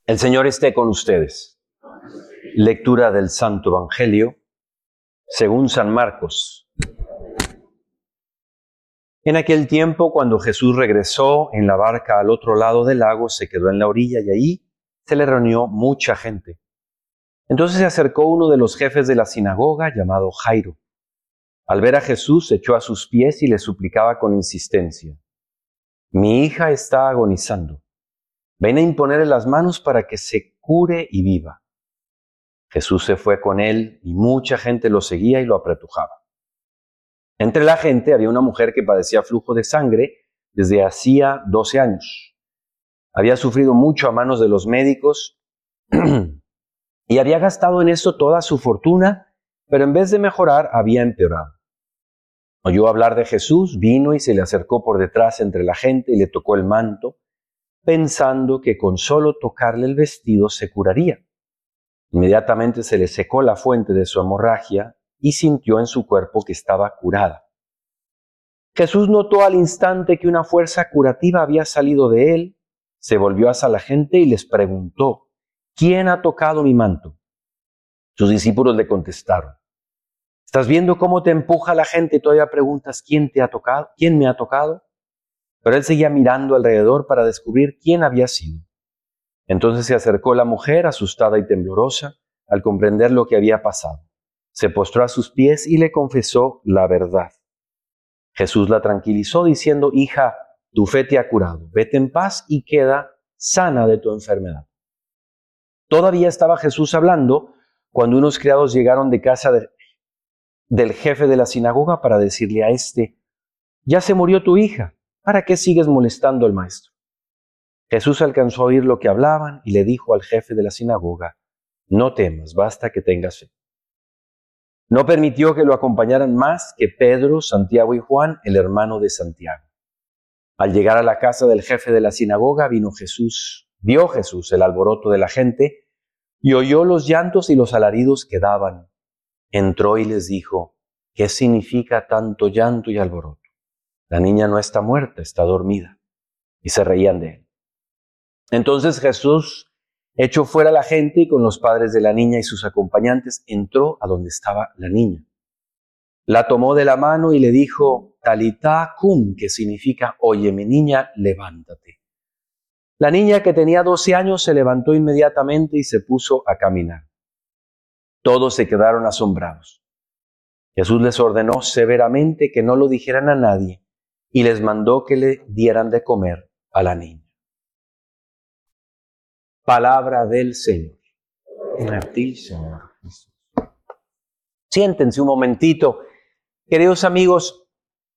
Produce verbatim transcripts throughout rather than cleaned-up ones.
El Señor esté con ustedes. Lectura del Santo Evangelio según San Marcos. En aquel tiempo, cuando Jesús regresó en la barca al otro lado del lago, se quedó en la orilla y allí se le reunió mucha gente. Entonces se acercó uno de los jefes de la sinagoga, llamado Jairo. Al ver a Jesús, se echó a sus pies y le suplicaba con insistencia: «Mi hija está agonizando. Ven a imponerle las manos para que se cure y viva». Jesús se fue con él y mucha gente lo seguía y lo apretujaba. Entre la gente había una mujer que padecía flujo de sangre desde hacía doce años. Había sufrido mucho a manos de los médicos y había gastado en eso toda su fortuna, pero en vez de mejorar había empeorado. Oyó hablar de Jesús, vino y se le acercó por detrás entre la gente y le tocó el manto, pensando que con solo tocarle el vestido se curaría. Inmediatamente se le secó la fuente de su hemorragia y sintió en su cuerpo que estaba curada. Jesús notó al instante que una fuerza curativa había salido de él, se volvió hacia la gente y les preguntó: «¿Quién ha tocado mi manto?». Sus discípulos le contestaron: «¿Estás viendo cómo te empuja la gente y todavía preguntas quién te ha tocado? ¿Quién me ha tocado?». Pero él seguía mirando alrededor para descubrir quién había sido. Entonces se acercó la mujer, asustada y temblorosa, al comprender lo que había pasado. Se postró a sus pies y le confesó la verdad. Jesús la tranquilizó diciendo: «Hija, tu fe te ha curado. Vete en paz y queda sana de tu enfermedad». Todavía estaba Jesús hablando cuando unos criados llegaron de casa de, del jefe de la sinagoga para decirle a éste: «Ya se murió tu hija. ¿Para qué sigues molestando al maestro?». Jesús alcanzó a oír lo que hablaban y le dijo al jefe de la sinagoga: «No temas, basta que tengas fe». No permitió que lo acompañaran más que Pedro, Santiago y Juan, el hermano de Santiago. Al llegar a la casa del jefe de la sinagoga, vino Jesús, vio Jesús el alboroto de la gente y oyó los llantos y los alaridos que daban. Entró y les dijo: «¿Qué significa tanto llanto y alboroto? La niña no está muerta, está dormida». Y se reían de él. Entonces Jesús echó fuera a la gente y con los padres de la niña y sus acompañantes entró a donde estaba la niña. La tomó de la mano y le dijo: «Talitá cum», que significa: «Oye, mi niña, levántate». La niña, que tenía doce años, se levantó inmediatamente y se puso a caminar. Todos se quedaron asombrados. Jesús les ordenó severamente que no lo dijeran a nadie y les mandó que le dieran de comer a la niña. Palabra del Señor. A ti, Señor Jesús. Siéntense un momentito. Queridos amigos,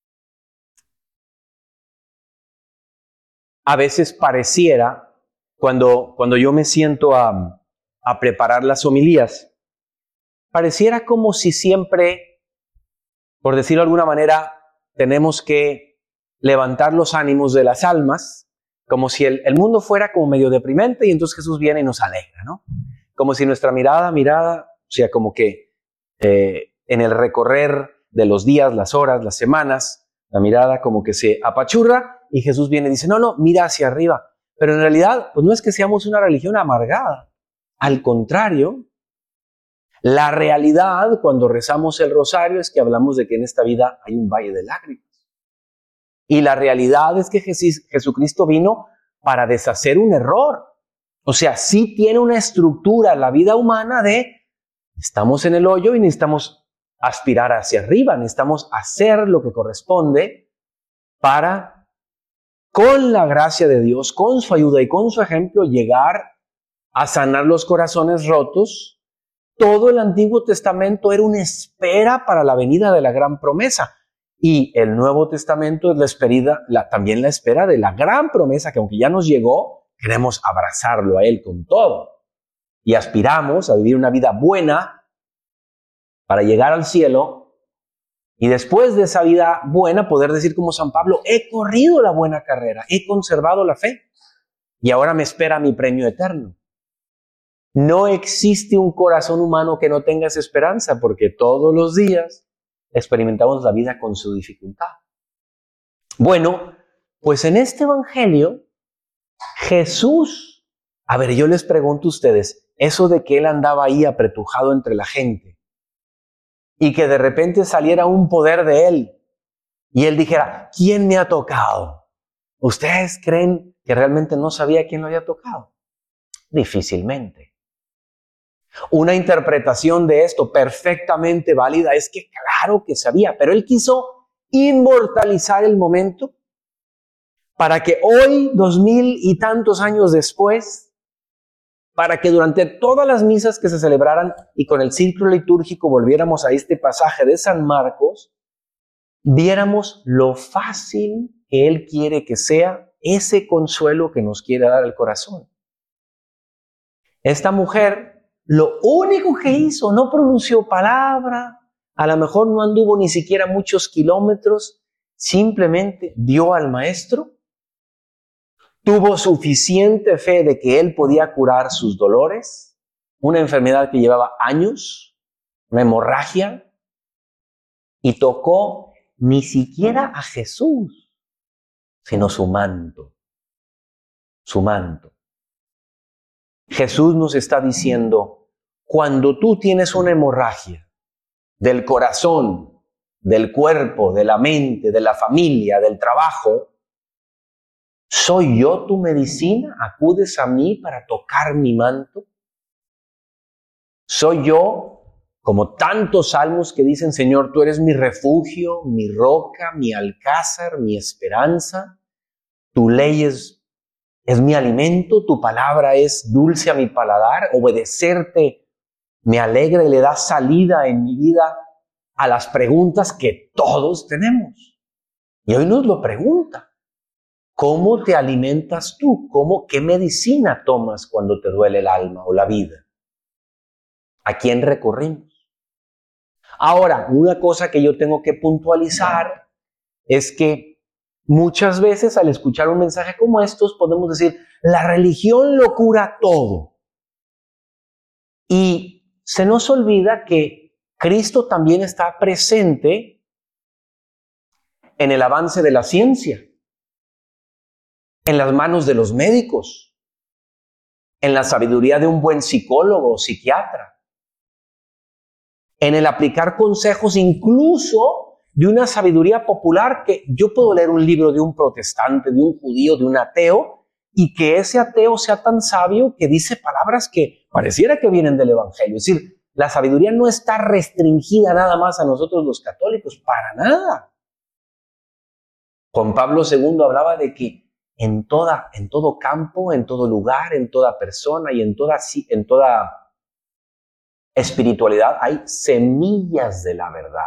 a veces pareciera, cuando, cuando yo me siento a, a preparar las homilías, pareciera como si siempre, por decirlo de alguna manera, tenemos que levantar los ánimos de las almas, como si el, el mundo fuera como medio deprimente y entonces Jesús viene y nos alegra, ¿no? Como si nuestra mirada, mirada, o sea, como que eh, en el recorrer de los días, las horas, las semanas, la mirada como que se apachurra y Jesús viene y dice: «No, no, mira hacia arriba». Pero en realidad, pues no es que seamos una religión amargada. Al contrario, la realidad cuando rezamos el rosario es que hablamos de que en esta vida hay un valle de lágrimas. Y la realidad es que Jesús, Jesucristo vino para deshacer un error. O sea, sí tiene una estructura la vida humana de estamos en el hoyo y necesitamos aspirar hacia arriba, necesitamos hacer lo que corresponde para, con la gracia de Dios, con su ayuda y con su ejemplo, llegar a sanar los corazones rotos. Todo el Antiguo Testamento era una espera para la venida de la gran promesa. Y el Nuevo Testamento es la espera, la, también la espera de la gran promesa que, aunque ya nos llegó, queremos abrazarlo a Él con todo. Y aspiramos a vivir una vida buena para llegar al cielo y después de esa vida buena poder decir como San Pablo: «He corrido la buena carrera, he conservado la fe y ahora me espera mi premio eterno». No existe un corazón humano que no tenga esa esperanza, porque todos los días experimentamos la vida con su dificultad. Bueno, pues en este evangelio Jesús A ver, yo les pregunto a ustedes, eso de que él andaba ahí apretujado entre la gente y que de repente saliera un poder de él y él dijera, ¿quién me ha tocado? ¿Ustedes creen que realmente no sabía quién lo había tocado? Difícilmente. Una interpretación de esto perfectamente válida es que claro que sabía, pero él quiso inmortalizar el momento para que hoy, dos mil y tantos años después, para que durante todas las misas que se celebraran y con el círculo litúrgico volviéramos a este pasaje de San Marcos, viéramos lo fácil que Él quiere que sea ese consuelo que nos quiere dar el corazón. Esta mujer, lo único que hizo, no pronunció palabra, a lo mejor no anduvo ni siquiera muchos kilómetros, simplemente vio al maestro, tuvo suficiente fe de que él podía curar sus dolores, una enfermedad que llevaba años, una hemorragia, y tocó ni siquiera a Jesús, sino su manto, su manto. Jesús nos está diciendo, cuando tú tienes una hemorragia del corazón, del cuerpo, de la mente, de la familia, del trabajo, ¿soy yo tu medicina? ¿Acudes a mí para tocar mi manto? ¿Soy yo, como tantos salmos que dicen, Señor, tú eres mi refugio, mi roca, mi alcázar, mi esperanza? Tu ley es, es mi alimento, tu palabra es dulce a mi paladar. Obedecerte me alegra y le da salida en mi vida a las preguntas que todos tenemos. Y hoy nos lo pregunta. ¿Cómo te alimentas tú? ¿Cómo, qué medicina tomas cuando te duele el alma o la vida? ¿A quién recurrimos? Ahora, una cosa que yo tengo que puntualizar es que muchas veces al escuchar un mensaje como estos podemos decir, la religión lo cura todo. Y se nos olvida que Cristo también está presente en el avance de la ciencia, en las manos de los médicos, en la sabiduría de un buen psicólogo o psiquiatra, en el aplicar consejos incluso de una sabiduría popular que yo puedo leer un libro de un protestante, de un judío, de un ateo, y que ese ateo sea tan sabio que dice palabras que pareciera que vienen del Evangelio. Es decir, la sabiduría no está restringida nada más a nosotros los católicos, para nada. Juan Pablo segundo hablaba de que en, toda, en todo campo, en todo lugar, en toda persona y en toda, en toda espiritualidad hay semillas de la verdad.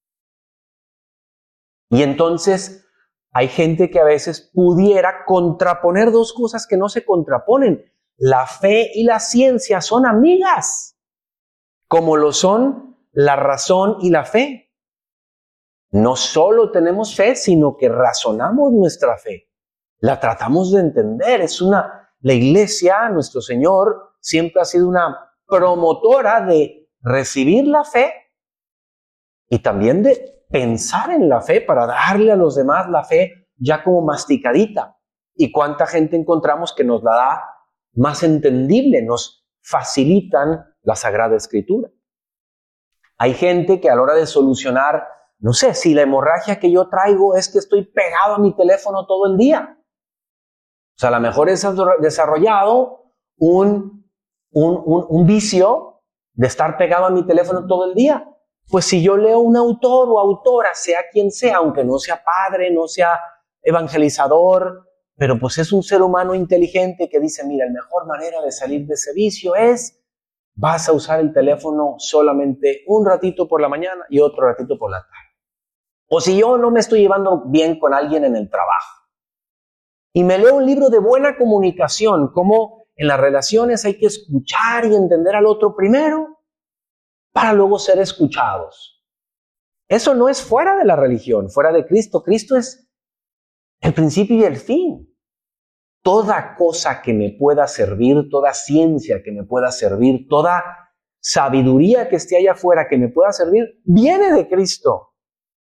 Y entonces hay gente que a veces pudiera contraponer dos cosas que no se contraponen. La fe y la ciencia son amigas, como lo son la razón y la fe. No solo tenemos fe, sino que razonamos nuestra fe. La tratamos de entender. Es una, la iglesia, nuestro Señor, siempre ha sido una promotora de recibir la fe y también de pensar en la fe para darle a los demás la fe ya como masticadita. Y cuánta gente encontramos que nos la da más entendible, nos facilitan la Sagrada Escritura. Hay gente que a la hora de solucionar, no sé, si la hemorragia que yo traigo es que estoy pegado a mi teléfono todo el día. O sea, a lo mejor he desarrollado un, un, un, un vicio de estar pegado a mi teléfono todo el día. Pues si yo leo un autor o autora, sea quien sea, aunque no sea padre, no sea evangelizador, pero pues es un ser humano inteligente que dice, mira, la mejor manera de salir de ese vicio es, vas a usar el teléfono solamente un ratito por la mañana y otro ratito por la tarde. O si yo no me estoy llevando bien con alguien en el trabajo, y me leo un libro de buena comunicación, cómo en las relaciones hay que escuchar y entender al otro primero para luego ser escuchados. Eso no es fuera de la religión, fuera de Cristo. Cristo es el principio y el fin. Toda cosa que me pueda servir, toda ciencia que me pueda servir, toda sabiduría que esté allá afuera que me pueda servir, viene de Cristo.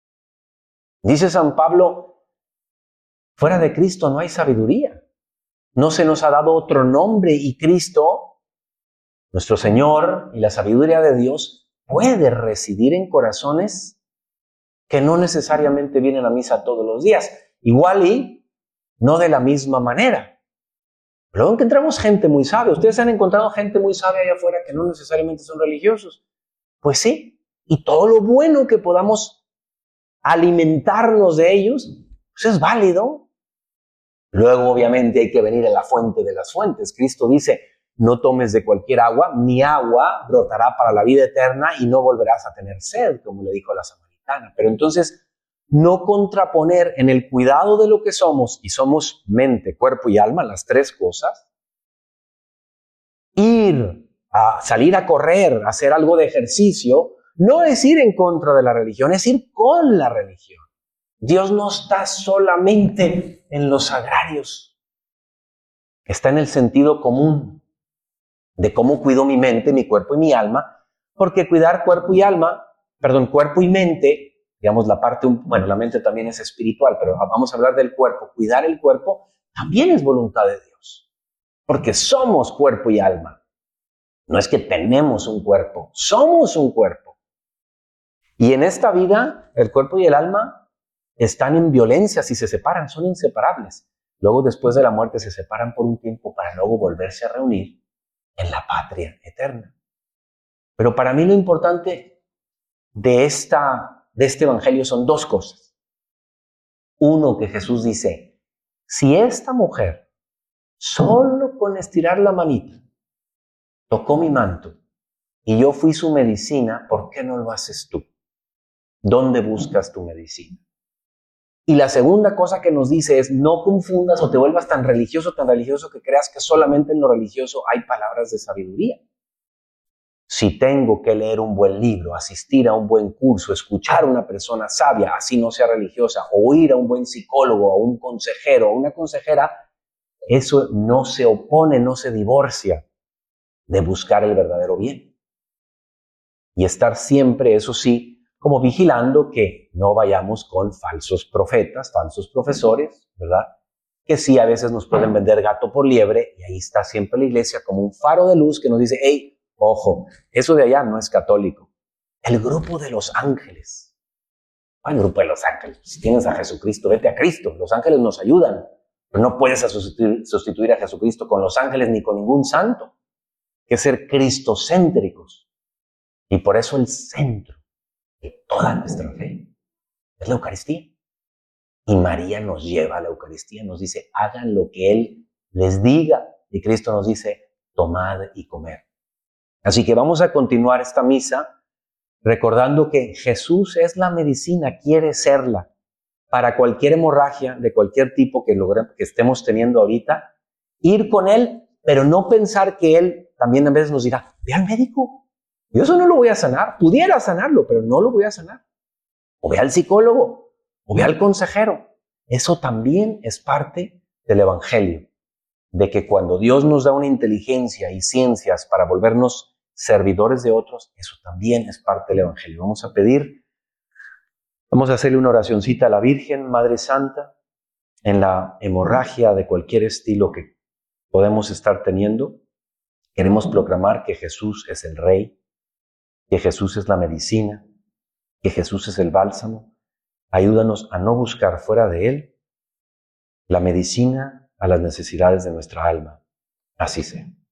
Dice San Pablo, fuera de Cristo no hay sabiduría. No se nos ha dado otro nombre y Cristo, nuestro Señor y la sabiduría de Dios, puede residir en corazones que no necesariamente vienen a misa todos los días. Igual y no de la misma manera. Luego encontramos gente muy sabia. Ustedes han encontrado gente muy sabia allá afuera que no necesariamente son religiosos. Pues sí, y todo lo bueno que podamos alimentarnos de ellos, pues es válido. Luego, obviamente, hay que venir a la fuente de las fuentes. Cristo dice, no tomes de cualquier agua, mi agua brotará para la vida eterna y no volverás a tener sed, como le dijo a la samaritana. Pero entonces, no contraponer en el cuidado de lo que somos, y somos mente, cuerpo y alma, las tres cosas, ir a salir a correr, a hacer algo de ejercicio, no es ir en contra de la religión, es ir con la religión. Dios no está solamente en los sagrarios, está en el sentido común de cómo cuido mi mente, mi cuerpo y mi alma, porque cuidar cuerpo y alma, perdón, cuerpo y mente, digamos la parte, bueno, la mente también es espiritual, pero vamos a hablar del cuerpo, cuidar el cuerpo también es voluntad de Dios, porque somos cuerpo y alma. No es que tenemos un cuerpo, somos un cuerpo. Y en esta vida, el cuerpo y el alma están en violencia si se separan, son inseparables. Luego, después de la muerte, se separan por un tiempo para luego volverse a reunir en la patria eterna. Pero para mí lo importante de, esta, de este evangelio son dos cosas. Uno, que Jesús dice, si esta mujer, solo con estirar la manita, tocó mi manto y yo fui su medicina, ¿por qué no lo haces tú? ¿Dónde buscas tu medicina? Y la segunda cosa que nos dice es, no confundas o te vuelvas tan religioso, tan religioso que creas que solamente en lo religioso hay palabras de sabiduría. Si tengo que leer un buen libro, asistir a un buen curso, escuchar a una persona sabia, así no sea religiosa, o ir a un buen psicólogo, a un consejero, a una consejera, eso no se opone, no se divorcia de buscar el verdadero bien. Y estar siempre, eso sí, como vigilando que no vayamos con falsos profetas, falsos profesores, ¿verdad? Que sí a veces nos pueden vender gato por liebre, y ahí está siempre la iglesia como un faro de luz que nos dice, hey, ojo, eso de allá no es católico. El grupo de los ángeles. ¿Cuál grupo de los ángeles? Si tienes a Jesucristo, vete a Cristo. Los ángeles nos ayudan, pero no puedes sustituir, sustituir a Jesucristo con los ángeles ni con ningún santo. Hay que ser cristocéntricos. Y por eso el centro de toda nuestra fe es la Eucaristía. Y María nos lleva a la Eucaristía, nos dice, hagan lo que Él les diga. Y Cristo nos dice, tomad y comed. Así que vamos a continuar esta misa recordando que Jesús es la medicina, quiere serla. Para cualquier hemorragia de cualquier tipo que, logre, que estemos teniendo ahorita, ir con Él, pero no pensar que Él también a veces nos dirá, ve al médico. Yo eso no lo voy a sanar, pudiera sanarlo, pero no lo voy a sanar. O ve al psicólogo, o ve al consejero. Eso también es parte del evangelio, de que cuando Dios nos da una inteligencia y ciencias para volvernos servidores de otros, eso también es parte del evangelio. Vamos a pedir, vamos a hacerle una oracioncita a la Virgen, Madre Santa, en la hemorragia de cualquier estilo que podemos estar teniendo. Queremos proclamar que Jesús es el Rey, que Jesús es la medicina, que Jesús es el bálsamo. Ayúdanos a no buscar fuera de Él la medicina a las necesidades de nuestra alma. Así sea.